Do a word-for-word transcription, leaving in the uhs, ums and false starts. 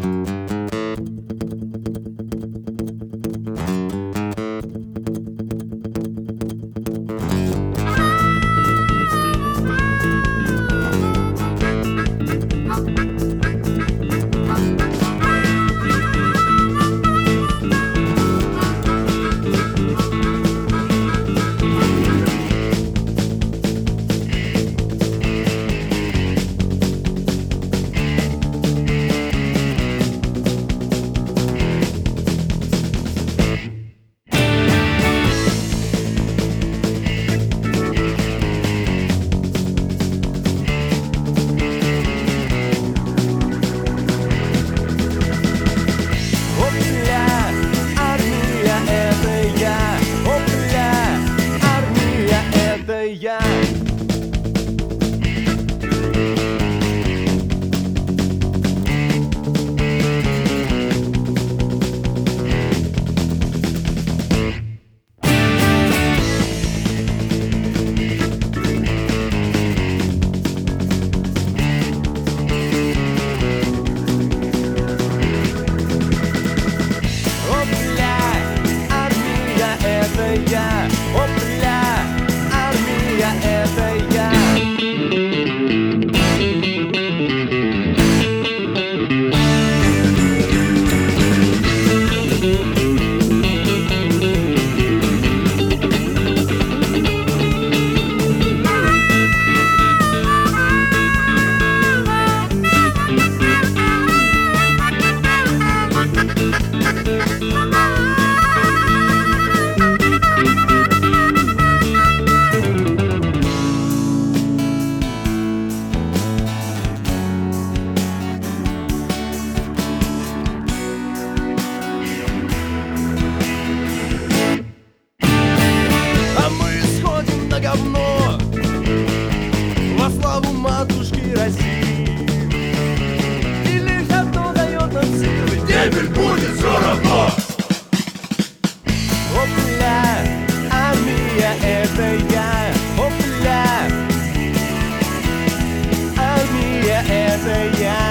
Я. О, бля, армия — это я. О, бля, армия — это я. На говно во славу матушки России. И лишь одно дает нам силы: гибель будет все равно. О, бля, армия — это я. О, бля, армия — это я.